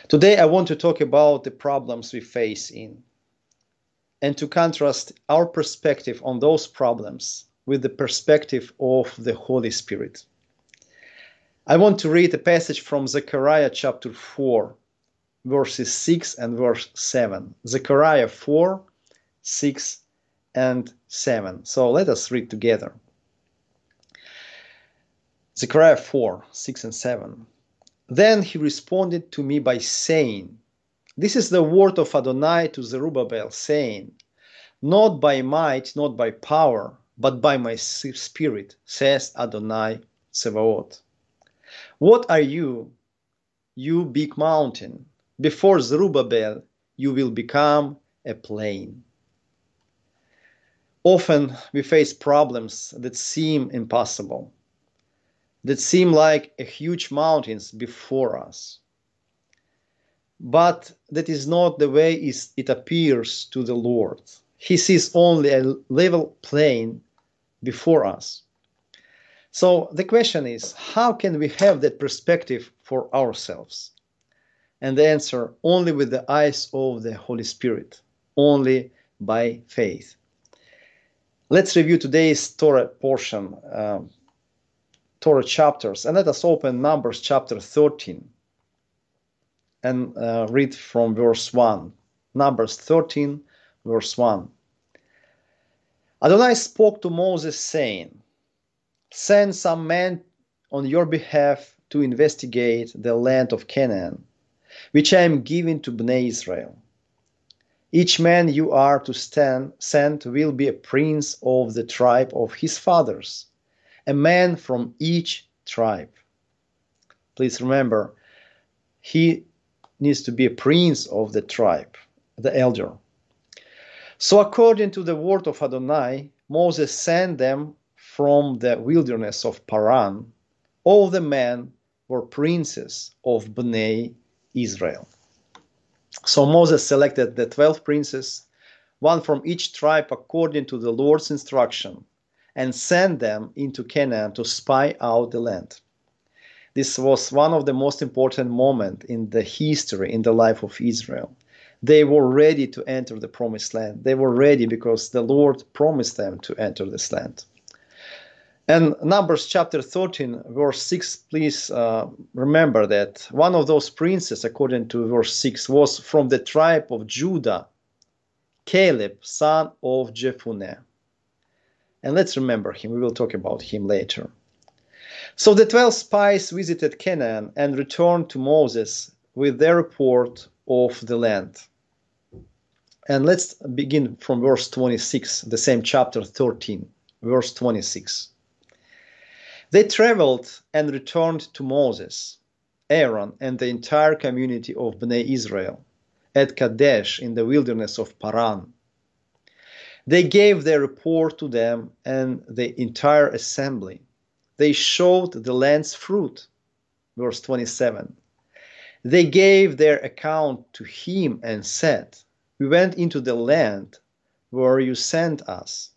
Today I want to talk about the problems we face in and to contrast our perspective on those problems with the perspective of the Holy Spirit. I want to read a passage from Zechariah chapter 4, verses 6 and verse 7. Zechariah 4, 6 and 7. So let us read together. Zechariah 4, 6 and 7. Then he responded to me by saying, "This is the word of Adonai to Zerubbabel, saying, Not by might, not by power, but by my spirit, says Adonai Tsevaot. What are you, you big mountain? Before Zerubbabel, you will become a plain." Often we face problems that seem impossible, that seem like huge mountains before us. But that is not the way it appears to the Lord. He sees only a level plain before us. So the question is, how can we have that perspective for ourselves? And the answer, only with the eyes of the Holy Spirit, only by faith. Let's review today's Torah portion, Torah chapters, and let us open Numbers chapter 13 and read from verse 1. Numbers 13, verse 1. Adonai spoke to Moses, saying, "Send some men on your behalf to investigate the land of Canaan, which I am giving to Bnei Israel. Each man you are to send will be a prince of the tribe of his fathers, a man from each tribe." Please remember, he needs to be a prince of the tribe, the elder. So according to the word of Adonai, Moses sent them from the wilderness of Paran. All the men were princes of Bnei Israel. So Moses selected the 12 princes, one from each tribe according to the Lord's instruction, and sent them into Canaan to spy out the land. This was one of the most important moments in the history, in the life of Israel. They were ready to enter the promised land. They were ready because the Lord promised them to enter this land. And Numbers chapter 13, verse 6, please remember that one of those princes, according to verse 6, was from the tribe of Judah, Caleb, son of Jephunneh. And let's remember him. We will talk about him later. So the 12 spies visited Canaan and returned to Moses with their report of the land. And let's begin from verse 26, the same chapter 13, verse 26. They traveled and returned to Moses, Aaron, and the entire community of Bnei Israel at Kadesh in the wilderness of Paran. They gave their report to them and the entire assembly. They showed the land's fruit. Verse 27. They gave their account to him and said, "We went into the land where you sent us.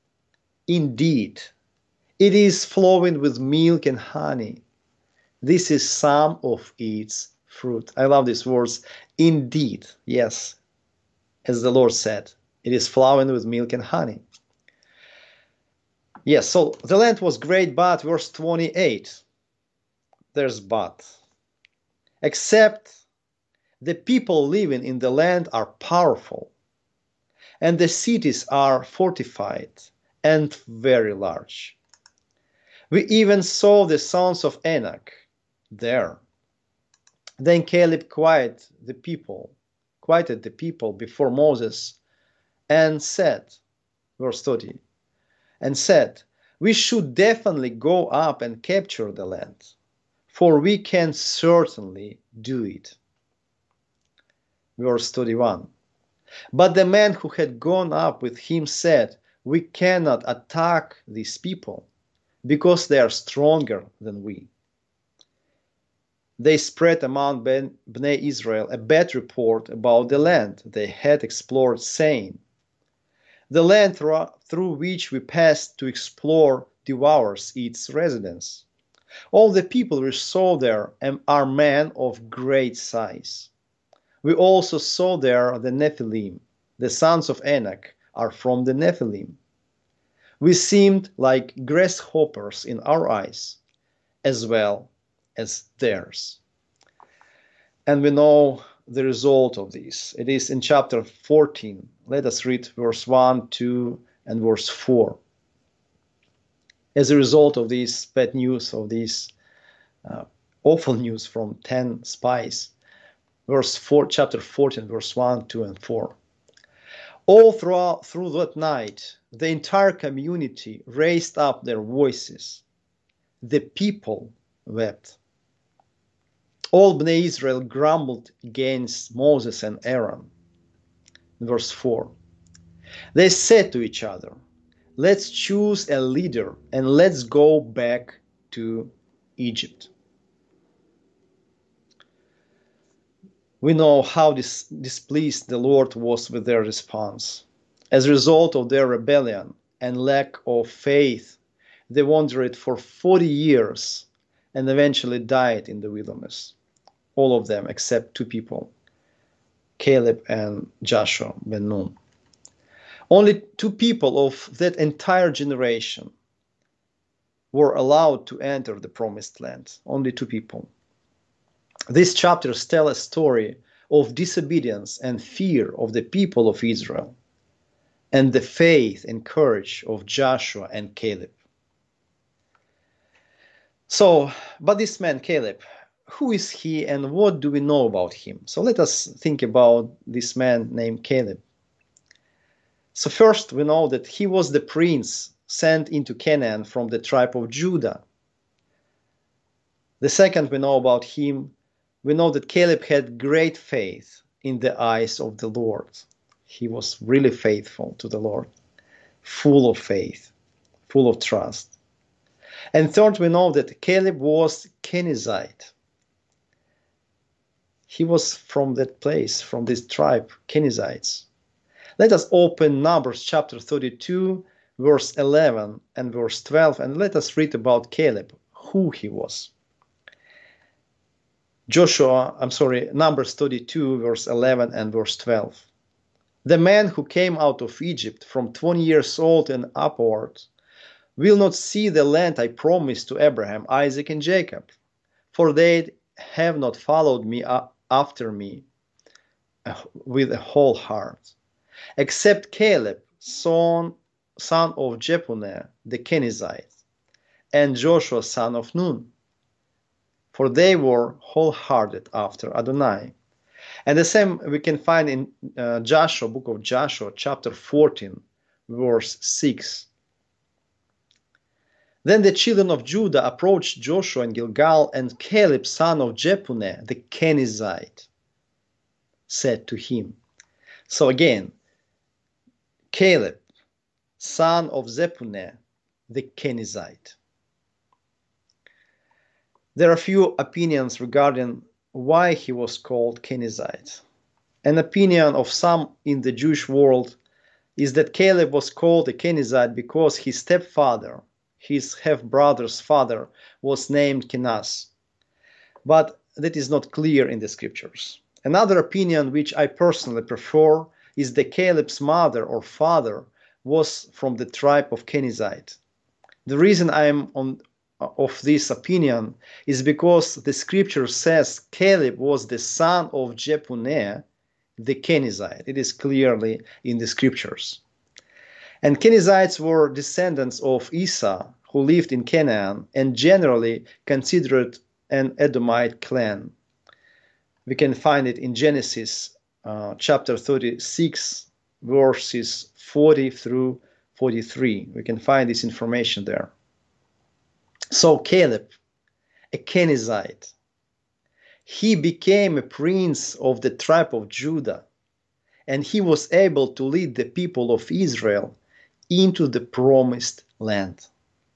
Indeed, it is flowing with milk and honey. This is some of its fruit." I love these words. Indeed, yes, as the Lord said, it is flowing with milk and honey. Yes, so the land was great, but verse 28, there's but. Except the people living in the land are powerful, and the cities are fortified and very large. We even saw the sons of Anak there. Then Caleb quieted the people before Moses and said, verse 30, and said, "We should definitely go up and capture the land, for we can certainly do it." Verse 31, but the man who had gone up with him said, "We cannot attack these people, because they are stronger than we." They spread among Bnei Israel a bad report about the land they had explored, saying, "The land through which we passed to explore devours its residents. All the people we saw there are men of great size." We also saw there the Nephilim. The sons of Anak are from the Nephilim. We seemed like grasshoppers in our eyes, as well as theirs. And we know the result of this. It is in chapter 14. Let us read verse 1, 2, and verse 4. As a result of this bad news, of this awful news from 10 spies, chapter 14, verse 1, 2, and 4. All through that night, the entire community raised up their voices. The people wept. All Bnei Israel grumbled against Moses and Aaron. Verse 4. They said to each other, let's choose a leader and let's go back to Egypt. We know how displeased the Lord was with their response. As a result of their rebellion and lack of faith, they wandered for 40 years and eventually died in the wilderness. All of them except 2 people, Caleb and Joshua ben Nun. Only 2 people of that entire generation were allowed to enter the promised land. Only 2 people. These chapters tell a story of disobedience and fear of the people of Israel, and the faith and courage of Joshua and Caleb. So, but this man Caleb, who is he and what do we know about him? So let us think about this man named Caleb. So first we know that he was the prince sent into Canaan from the tribe of Judah. The second we know about him, we know that Caleb had great faith in the eyes of the Lord. He was really faithful to the Lord, full of faith, full of trust. And third, we know that Caleb was Kenizzite. He was from that place, from this tribe, Kenizzites. Let us open Numbers chapter 32, verse 11 and verse 12, and let us read about Caleb, who he was. Numbers 32, verse 11 and verse 12. The man who came out of Egypt from 20 years old and upward will not see the land I promised to Abraham, Isaac, and Jacob, for they have not followed me after me with a whole heart, except Caleb, son of Jephunneh the Kenizzite, and Joshua, son of Nun, for they were wholehearted after Adonai. And the same we can find in book of Joshua, chapter 14, verse 6. Then the children of Judah approached Joshua in Gilgal, and Caleb, son of Jephunneh the Kenizzite, said to him. So again, Caleb, son of Jephunneh the Kenizzite. There are a few opinions regarding why he was called Kenizzite. An opinion of some in the Jewish world is that Caleb was called a Kenizzite because his stepfather, his half-brother's father, was named Kenaz. But that is not clear in the scriptures. Another opinion, which I personally prefer, is that Caleb's mother or father was from the tribe of Kenizzite. The reason I am of this opinion is because the scripture says Caleb was the son of Jephunneh the Kenizzite. It is clearly in the scriptures. And Kenizzites were descendants of Esau, who lived in Canaan and generally considered an Edomite clan. We can find it in Genesis chapter 36, verses 40 through 43. We can find this information there. So Caleb, a Kenizzite, he became a prince of the tribe of Judah, and he was able to lead the people of Israel into the promised land.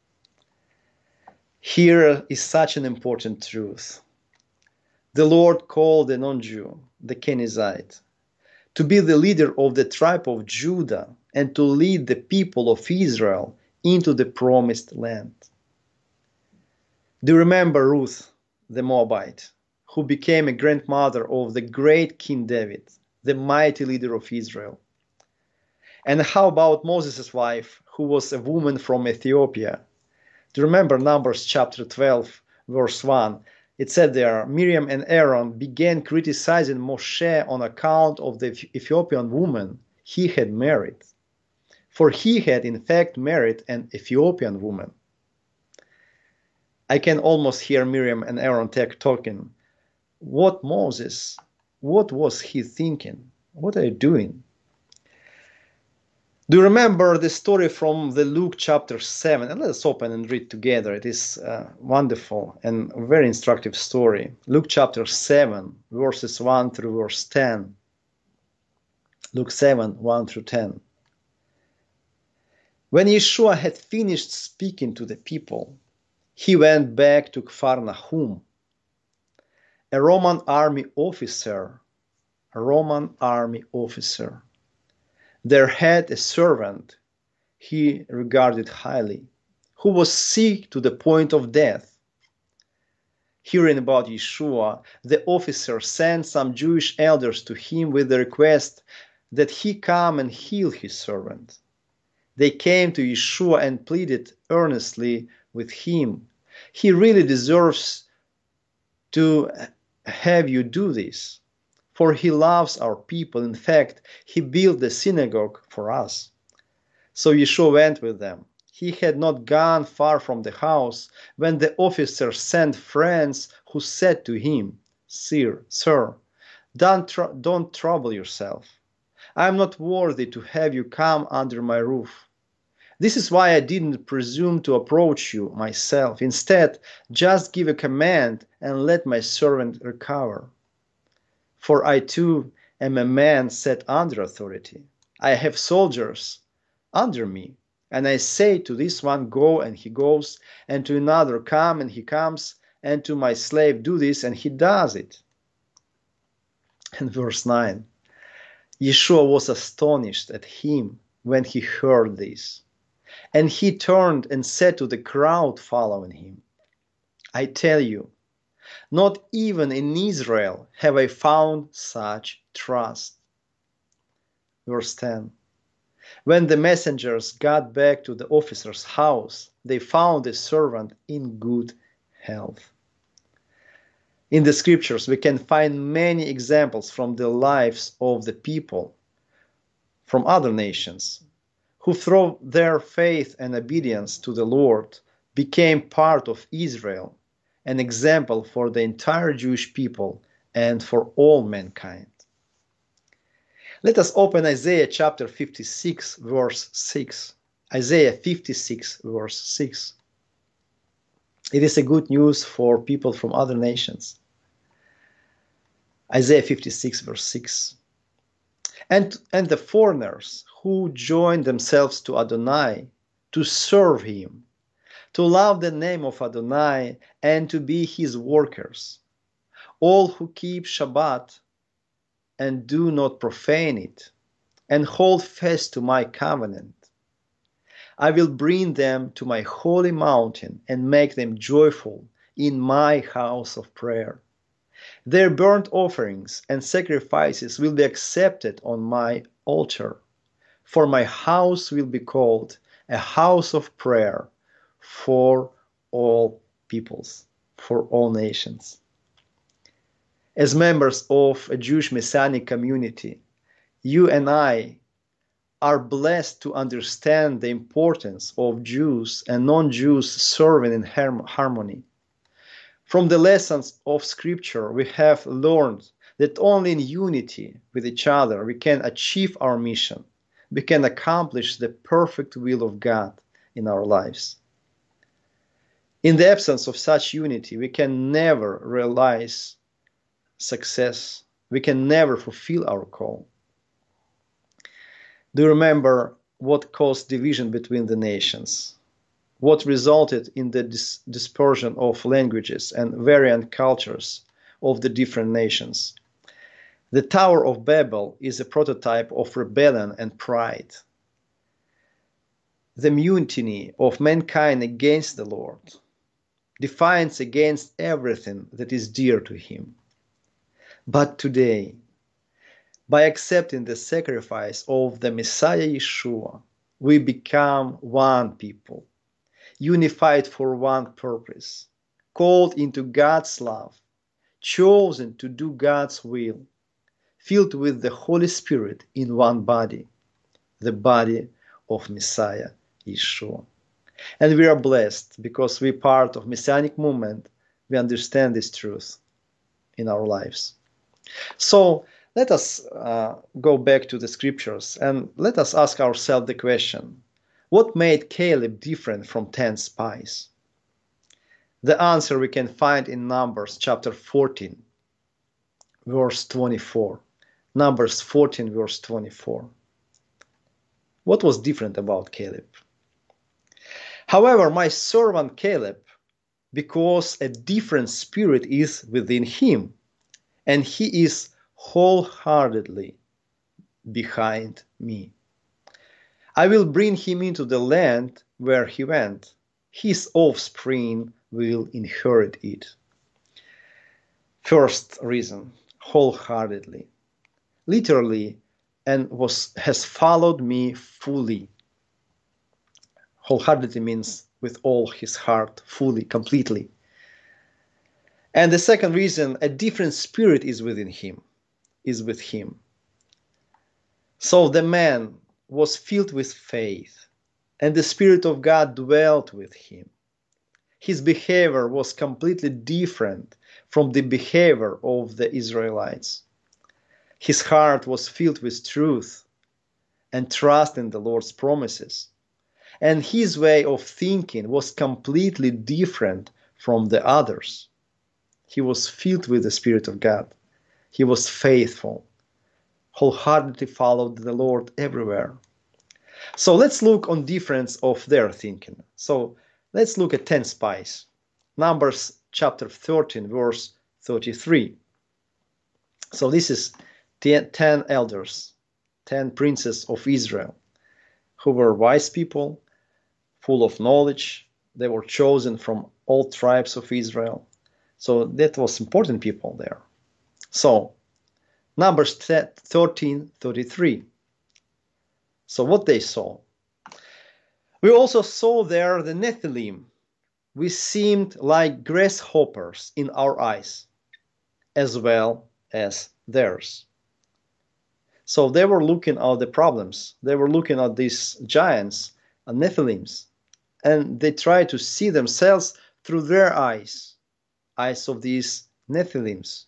Here is such an important truth. The Lord called the non-Jew, the Kenizzite, to be the leader of the tribe of Judah and to lead the people of Israel into the promised land. Do you remember Ruth, the Moabite, who became a grandmother of the great King David, the mighty leader of Israel. And how about Moses' wife, who was a woman from Ethiopia? Do you remember Numbers chapter 12, verse 1? It said there, Miriam and Aaron began criticizing Moshe on account of the Ethiopian woman he had married. For he had in fact married an Ethiopian woman. I can almost hear Miriam and Aaron talking. What Moses? What was he thinking? What are you doing? Do you remember the story from the Luke chapter 7? And let us open and read together. It is a wonderful and very instructive story. Luke chapter 7, verses 1 through verse 10. Luke 7, 1 through 10. When Yeshua had finished speaking to the people, he went back to Capernaum. A Roman army officer, there had a servant he regarded highly, who was sick to the point of death. Hearing about Yeshua, the officer sent some Jewish elders to him with the request that he come and heal his servant. They came to Yeshua and pleaded earnestly with him. He really deserves to have you do this, for he loves our people. In fact, he built the synagogue for us. So Yeshua went with them. He had not gone far from the house when the officer sent friends who said to him, Sir, don't trouble yourself. I am not worthy to have you come under my roof. This is why I didn't presume to approach you myself. Instead, just give a command and let my servant recover. For I too am a man set under authority. I have soldiers under me, and I say to this one, go, and he goes, and to another, come, and he comes, and to my slave, do this, and he does it. And verse 9, Yeshua was astonished at him when he heard this. And he turned and said to the crowd following him, I tell you, not even in Israel have I found such trust. Verse 10. When the messengers got back to the officer's house, they found the servant in good health. In the scriptures, we can find many examples from the lives of the people from other nations who, through their faith and obedience to the Lord, became part of Israel, an example for the entire Jewish people and for all mankind. Let us open Isaiah chapter 56, verse 6. Isaiah 56, verse 6. It is a good news for people from other nations. Isaiah 56, verse 6. And the foreigners who join themselves to Adonai, to serve him, to love the name of Adonai, and to be his workers, all who keep Shabbat and do not profane it, and hold fast to my covenant. I will bring them to my holy mountain and make them joyful in my house of prayer. Their burnt offerings and sacrifices will be accepted on my altar, for my house will be called a house of prayer for all peoples, for all nations. As members of a Jewish Messianic community, you and I are blessed to understand the importance of Jews and non-Jews serving in harmony. From the lessons of Scripture, we have learned that only in unity with each other we can achieve our mission. We can accomplish the perfect will of God in our lives. In the absence of such unity, we can never realize success. We can never fulfill our call. Do you remember what caused division between the nations? What resulted in the dispersion of languages and variant cultures of the different nations? The Tower of Babel is a prototype of rebellion and pride. The mutiny of mankind against the Lord, defiance against everything that is dear to him. But today, by accepting the sacrifice of the Messiah Yeshua, we become one people, unified for one purpose, called into God's love, chosen to do God's will, filled with the Holy Spirit in one body, the body of Messiah Yeshua. And we are blessed because we're part of Messianic movement. We understand this truth in our lives. So let us go back to the scriptures and let us ask ourselves the question, what made Caleb different from 10 spies? The answer we can find in Numbers chapter 14, verse 24. Numbers 14, verse 24. What was different about Caleb? However, my servant Caleb, because a different spirit is within him, and he is wholeheartedly behind me. I will bring him into the land where he went. His offspring will inherit it. First reason, wholeheartedly. Literally, and has followed me fully. Wholeheartedly means with all his heart, fully, completely. And the second reason, a different spirit is within him, is with him. So the man was filled with faith, and the Spirit of God dwelt with him. His behavior was completely different from the behavior of the Israelites. His heart was filled with truth and trust in the Lord's promises. And his way of thinking was completely different from the others. He was filled with the Spirit of God. He was faithful, wholeheartedly followed the Lord everywhere. So let's look on difference of their thinking. So let's look at 10 spies. Numbers chapter 13, verse 33. So this is 10 elders, 10 princes of Israel, who were wise people, full of knowledge. They were chosen from all tribes of Israel. So that was important people there. So Numbers 13:33. So what they saw. We also saw there the Nephilim. We seemed like grasshoppers in our eyes, as well as theirs. So they were looking at the problems. They were looking at these giants, Nephilims, and they tried to see themselves through their eyes of these Nephilims.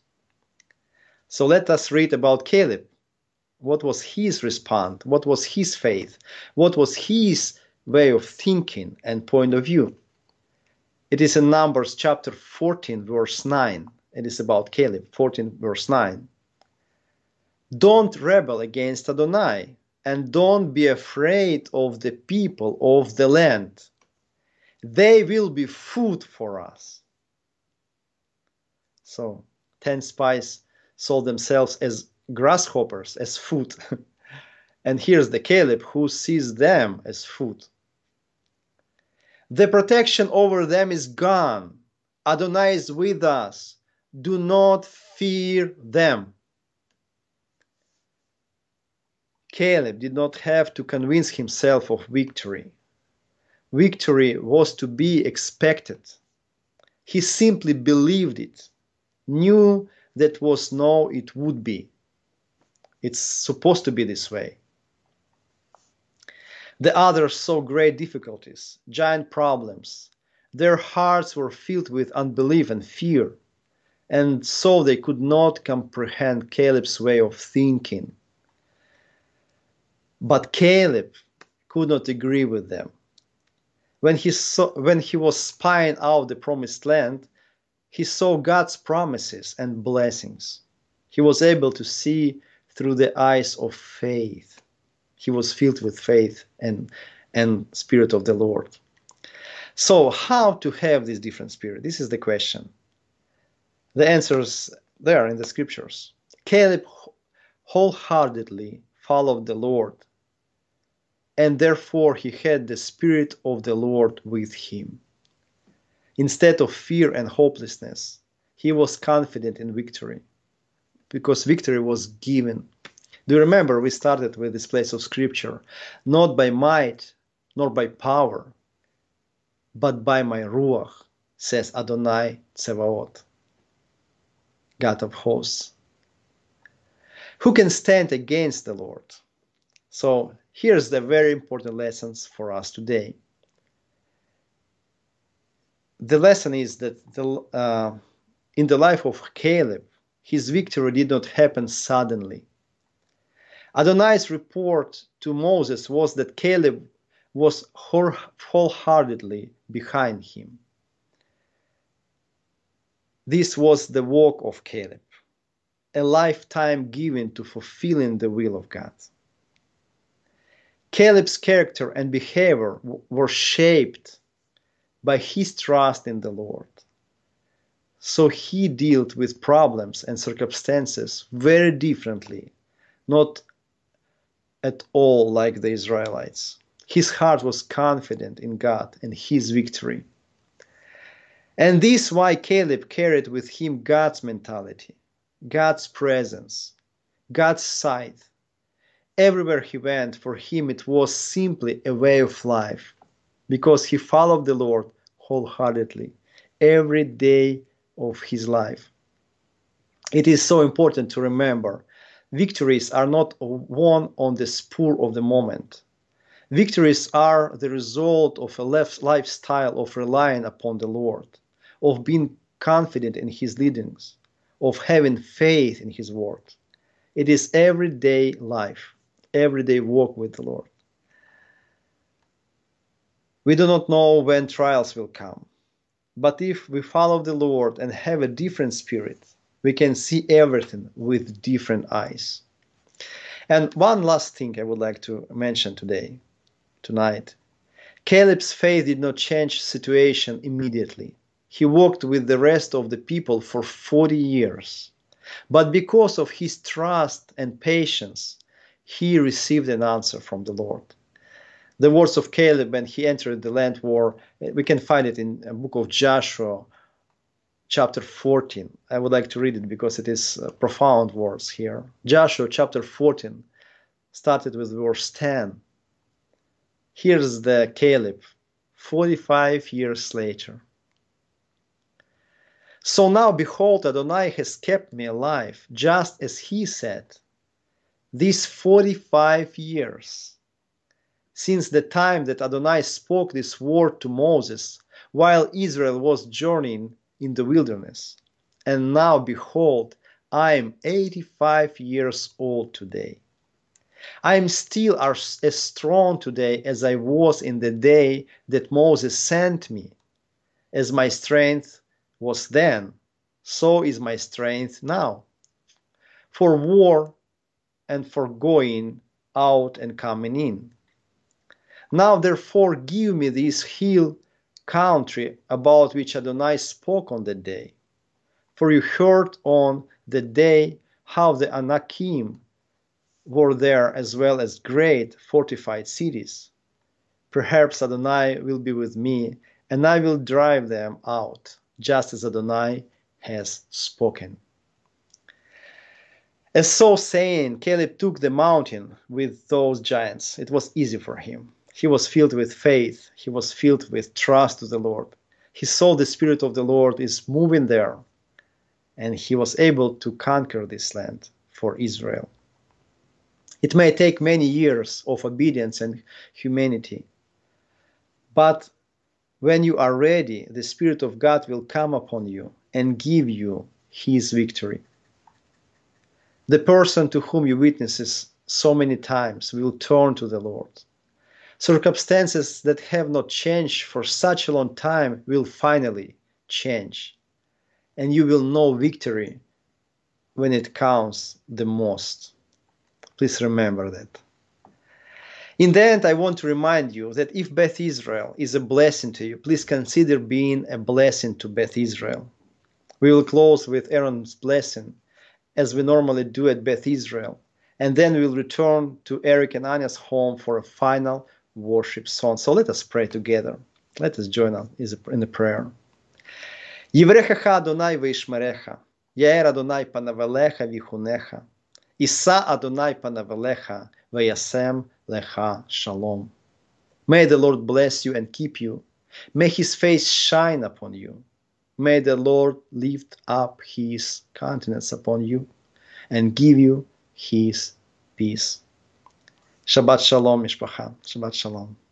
So let us read about Caleb. What was his response? What was his faith? What was his way of thinking and point of view? It is in Numbers chapter 14, verse 9. It is about Caleb, 14, verse 9. Don't rebel against Adonai, and don't be afraid of the people of the land. They will be food for us. So 10 spies saw themselves as grasshoppers, as food. And here's the Caleb who sees them as food. The protection over them is gone. Adonai is with us. Do not fear them. Caleb did not have to convince himself of victory. Victory was to be expected. He simply believed it, knew that was no, it would be. It's supposed to be this way. The others saw great difficulties, giant problems. Their hearts were filled with unbelief and fear, and so they could not comprehend Caleb's way of thinking. But Caleb could not agree with them. When he was spying out the promised land, he saw God's promises and blessings. He was able to see through the eyes of faith. He was filled with faith and Spirit of the Lord. So how to have this different spirit? This is the question. The answer is there in the scriptures. Caleb wholeheartedly followed the Lord, and therefore he had the Spirit of the Lord with him. Instead of fear and hopelessness, he was confident in victory. because victory was given. Do you remember we started with this place of scripture? Not by might, nor by power, but by my Ruach, says Adonai Tsevaot, God of hosts. Who can stand against the Lord? So here's the very important lessons for us today. The lesson is that in the life of Caleb, his victory did not happen suddenly. Adonai's report to Moses was that Caleb was wholeheartedly behind him. This was the work of Caleb, a lifetime given to fulfilling the will of God. Caleb's character and behavior were shaped by his trust in the Lord. So he dealt with problems and circumstances very differently, not at all like the Israelites. His heart was confident in God and his victory. And this is why Caleb carried with him God's mentality, God's presence, God's sight. Everywhere he went, for him it was simply a way of life, because he followed the Lord wholeheartedly every day of his life. It is so important to remember, victories are not won on the spur of the moment. Victories are the result of a lifestyle of relying upon the Lord, of being confident in his leadings, of having faith in his word. It is everyday life, everyday walk with the Lord. We do not know when trials will come, but if we follow the Lord and have a different spirit, we can see everything with different eyes. And one last thing I would like to mention tonight. Caleb's faith did not change the situation immediately. He walked with the rest of the people for 40 years. But because of his trust and patience, he received an answer from the Lord. The words of Caleb when he entered the land were, we can find it in the book of Joshua, chapter 14. I would like to read it because it is profound words here. Joshua chapter 14 started with verse 10. Here's the Caleb, 45 years later. So now, behold, Adonai has kept me alive, just as he said, these 45 years, since the time that Adonai spoke this word to Moses, while Israel was journeying in the wilderness. And now, behold, I am 85 years old today. I am still as strong today as I was in the day that Moses sent me. As my strength was then, so is my strength now, for war and for going out and coming in. Now therefore give me this hill country about which Adonai spoke on that day. For you heard on the day how the Anakim were there, as well as great fortified cities. Perhaps Adonai will be with me, and I will drive them out, just as Adonai has spoken. As so saying, Caleb took the mountain with those giants. It was easy for him. He was filled with faith. He was filled with trust to the Lord. He saw the Spirit of the Lord is moving there, and he was able to conquer this land for Israel. It may take many years of obedience and humanity, but when you are ready, the Spirit of God will come upon you and give you his victory. The person to whom you witnesses so many times will turn to the Lord. Circumstances that have not changed for such a long time will finally change, and you will know victory when it counts the most. Please remember that. In the end, I want to remind you that if Beth Israel is a blessing to you, please consider being a blessing to Beth Israel. We will close with Aaron's blessing, as we normally do at Beth Israel, and then we will return to Eric and Anya's home for a final worship song. So let us pray together. Let us join in the prayer. Yivrechecha Adonai veishmerecha. Yair Adonai panavelecha vichunecha. Isa Adonai panavelecha vayasem lecha shalom. May the Lord bless you and keep you. May his face shine upon you. May the Lord lift up his countenance upon you and give you his peace. Shabbat shalom, mishpacha. Shabbat shalom.